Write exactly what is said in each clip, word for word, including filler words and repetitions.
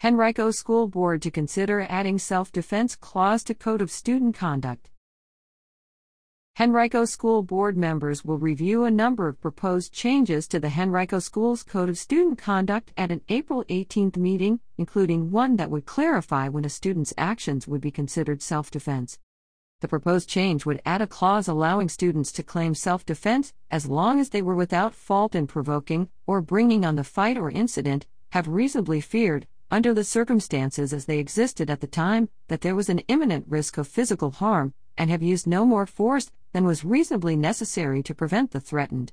Henrico School Board to consider adding self-defense clause to Code of Student Conduct. Henrico School Board members will review a number of proposed changes to the Henrico Schools Code of Student Conduct at an April eighteenth meeting, including one that would clarify when a student's actions would be considered self-defense. The proposed change would add a clause allowing students to claim self-defense as long as they were without fault in provoking or bringing on the fight or incident, have reasonably feared, under the circumstances as they existed at the time, that there was an imminent risk of physical harm, and have used no more force than was reasonably necessary to prevent the threatened.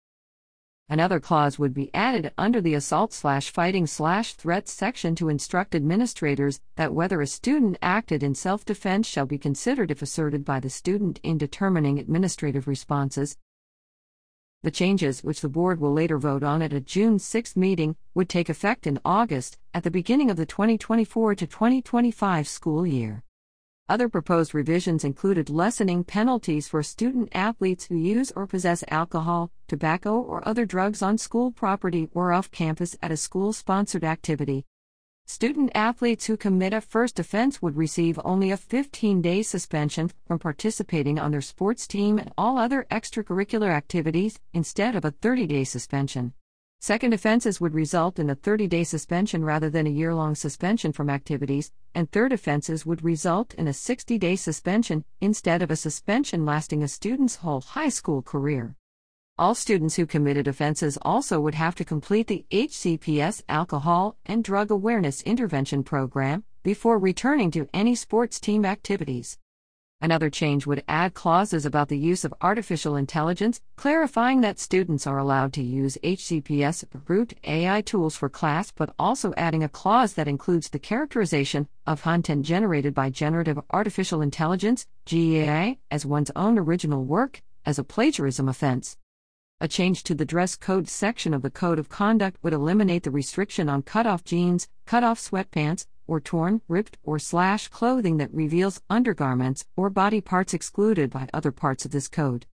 Another clause would be added under the assault-slash-fighting-slash-threats section to instruct administrators that whether a student acted in self-defense shall be considered if asserted by the student in determining administrative responses. The changes, which the board will later vote on at a June sixth meeting, would take effect in August, at the beginning of the twenty twenty-four to twenty twenty-five school year. Other proposed revisions included lessening penalties for student-athletes who use or possess alcohol, tobacco, or other drugs on school property or off campus at a school-sponsored activity. Student-athletes who commit a first offense would receive only a fifteen-day suspension from participating on their sports team and all other extracurricular activities, instead of a thirty-day suspension. Second offenses would result in a thirty-day suspension rather than a year-long suspension from activities, and third offenses would result in a sixty-day suspension instead of a suspension lasting a student's whole high school career. All students who committed offenses also would have to complete the H C P S Alcohol and Drug Awareness Intervention Program before returning to any sports team activities. Another change would add clauses about the use of artificial intelligence, clarifying that students are allowed to use H C P S-approved A I tools for class, but also adding a clause that includes the characterization of content generated by generative artificial intelligence, G A I, as one's own original work, as a plagiarism offense. A change to the dress code section of the Code of Conduct would eliminate the restriction on cut-off jeans, cut-off sweatpants, or torn, ripped, or slashed clothing that reveals undergarments or body parts excluded by other parts of this code.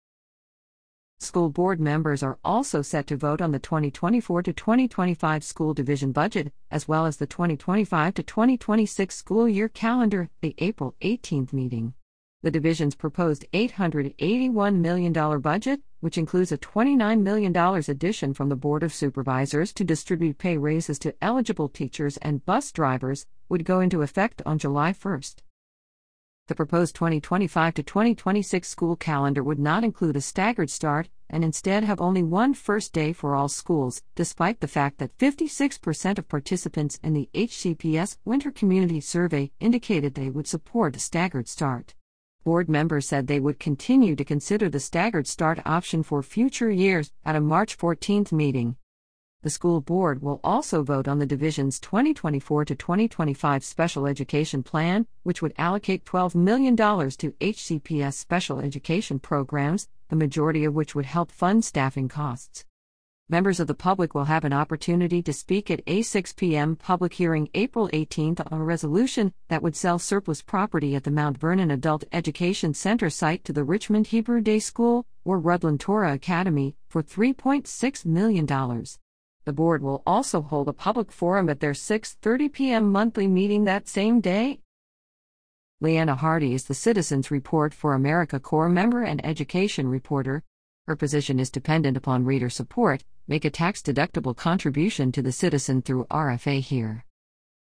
School board members are also set to vote on the twenty twenty-four to twenty twenty-five school division budget, as well as the twenty twenty-five to twenty twenty-six school year calendar, at the April eighteenth meeting. The division's proposed eight hundred eighty-one million dollars budget, which includes a twenty-nine million dollars addition from the Board of Supervisors to distribute pay raises to eligible teachers and bus drivers, would go into effect on July first. The proposed twenty twenty-five to twenty twenty-six school calendar would not include a staggered start, and instead have only one first day for all schools, despite the fact that fifty-six percent of participants in the H C P S Winter Community Survey indicated they would support a staggered start. Board members said they would continue to consider the staggered start option for future years at a March fourteenth meeting. The school board will also vote on the division's twenty twenty-four to twenty twenty-five special education plan, which would allocate twelve million dollars to H C P S special education programs, the majority of which would help fund staffing costs. Members of the public will have an opportunity to speak at a six p.m. public hearing April eighteenth on a resolution that would sell surplus property at the Mount Vernon Adult Education Center site to the Richmond Hebrew Day School or Rutland Torah Academy for three point six million dollars. The board will also hold a public forum at their six thirty p.m. monthly meeting that same day. Leanna Hardy is the Citizens Report for America Corps member and education reporter. Her position is dependent upon reader support. Make a tax-deductible contribution to the Citizen through R F A here.